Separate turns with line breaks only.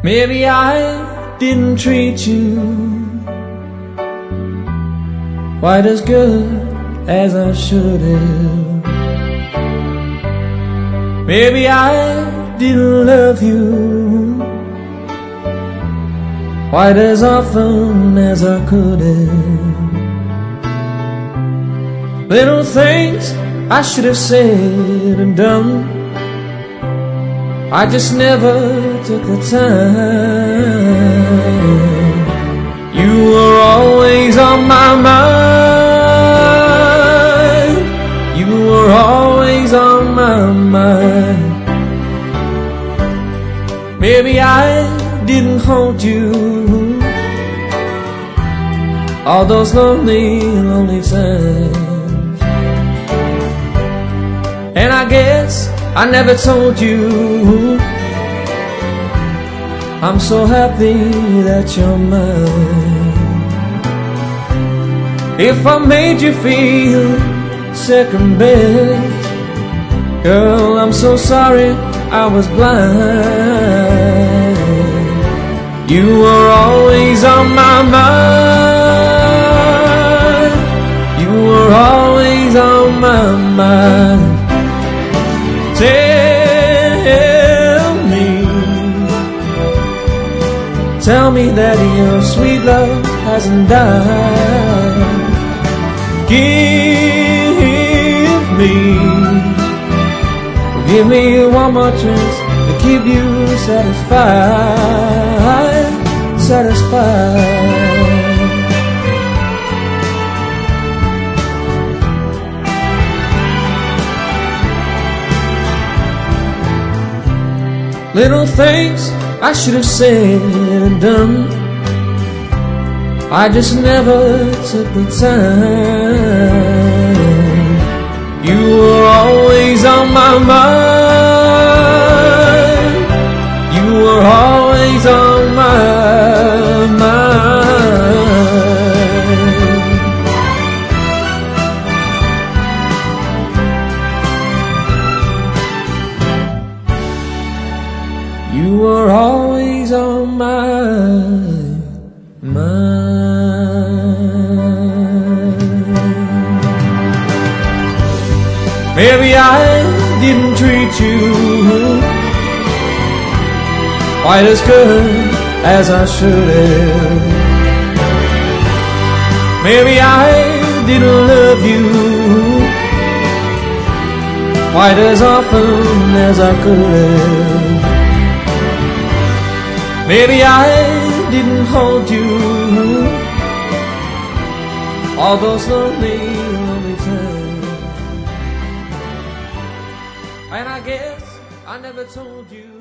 Maybe I didn't treat you quite as good as I should have. Maybe I didn't love you quite as often as I could have. Little things I should have said and done, I just never took the time. You were always on my mind. You were always on my mind. Maybe I didn't hold you all those lonely, lonely times. And I guess I never told you I'm so happy that you're mine. If I made you feel second best, girl, I'm so sorry I was blind. You were always on my mind. You were always on my mind. Tell me that your sweet love hasn't died. Give me one more chance to keep you satisfied, satisfied. Little things I should have said and done, I just never took the time. You were always on my mind. You were always on my mind. You were always on my mind. Maybe I didn't treat you quite as good as I should have. Maybe I didn't love you quite as often as I could have. Maybe I didn't hold you all those lonely, lonely times. And I guess I never told you